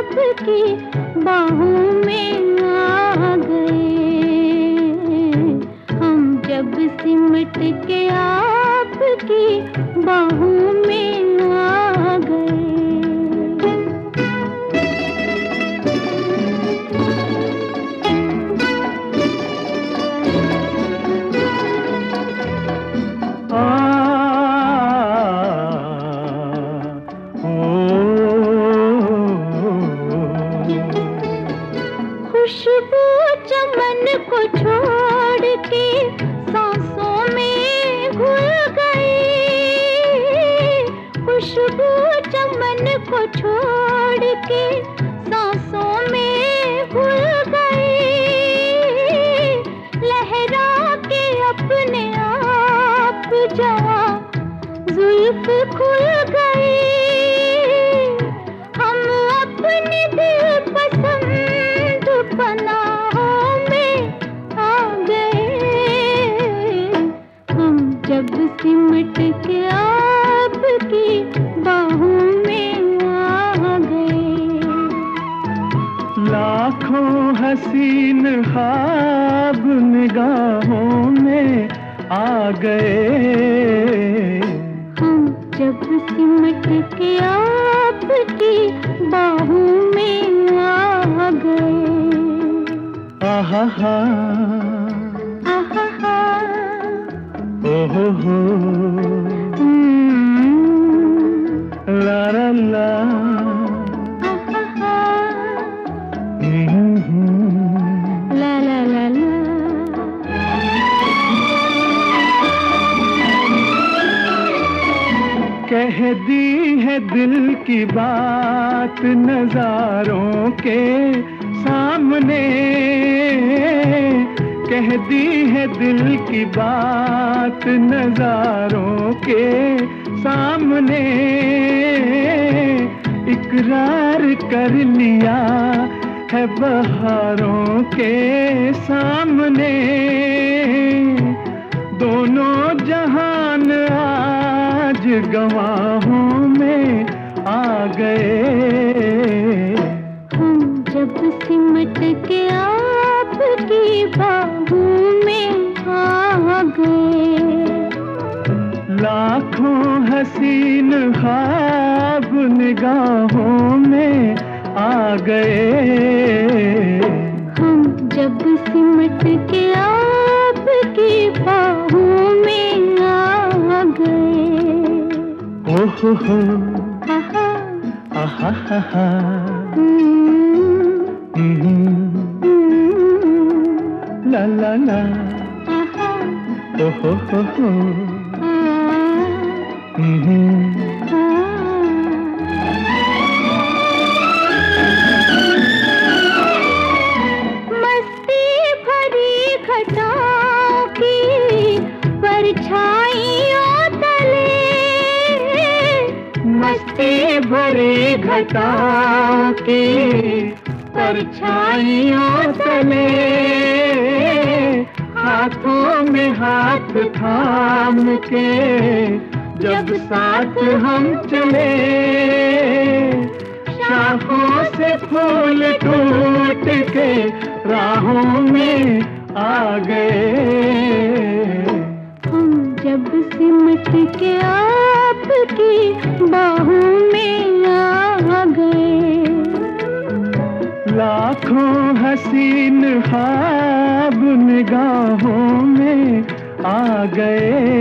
आपकी बाहों में आ गए। हम जब सिमट के आपकी बाहों में आ गए। खुशबू चमन को छोड़ के सांसों में घुल गई। खुशबू चमन को छोड़ के सांसों में घुल गई। लहरा के अपने आप जवां जुल्फ खुल गई। हम अपने दिल पसंद पनाहों में आ गए। हम जब सिमट के आपकी बाहों में आ गए। लाखों हसीन ख्वाब निगाहों में आ गए। हम जब सिमट के आपकी बाहों में आ गए। आहा हा, आहा हा, ओहो हो, ला ला ला, आहा हा, हम्म। ला ला ला ला। कह दी है दिल की बात नजारों के सामने। कह दी है दिल की बात नजारों के सामने। इकरार कर लिया है बहारों के सामने। दोनों जहान आज गवाहों में आ गए। हम जब सिमट के आपकी बाहों में आ गए। लाखों हसीन ख्वाब निगाहों में आ गए। हम जब सिमट के आपकी बाहों में आ गए। ओहो हो, आहा, आहा हा हा, ला ला ला, आहा, ओहो हो, मस्ती भरी घटाओं की परछाइयों तले। मस्ती भरी घटाओं की परछाइयों तले। हाथों में हाथ थाम के जब साथ हम चले। शाखों से फूल टूट के राहों में आ गए। हम जब सिमट के आपकी बाहों में आ गए। लाखों हसीन ख्वाब निगाहों में आ गए।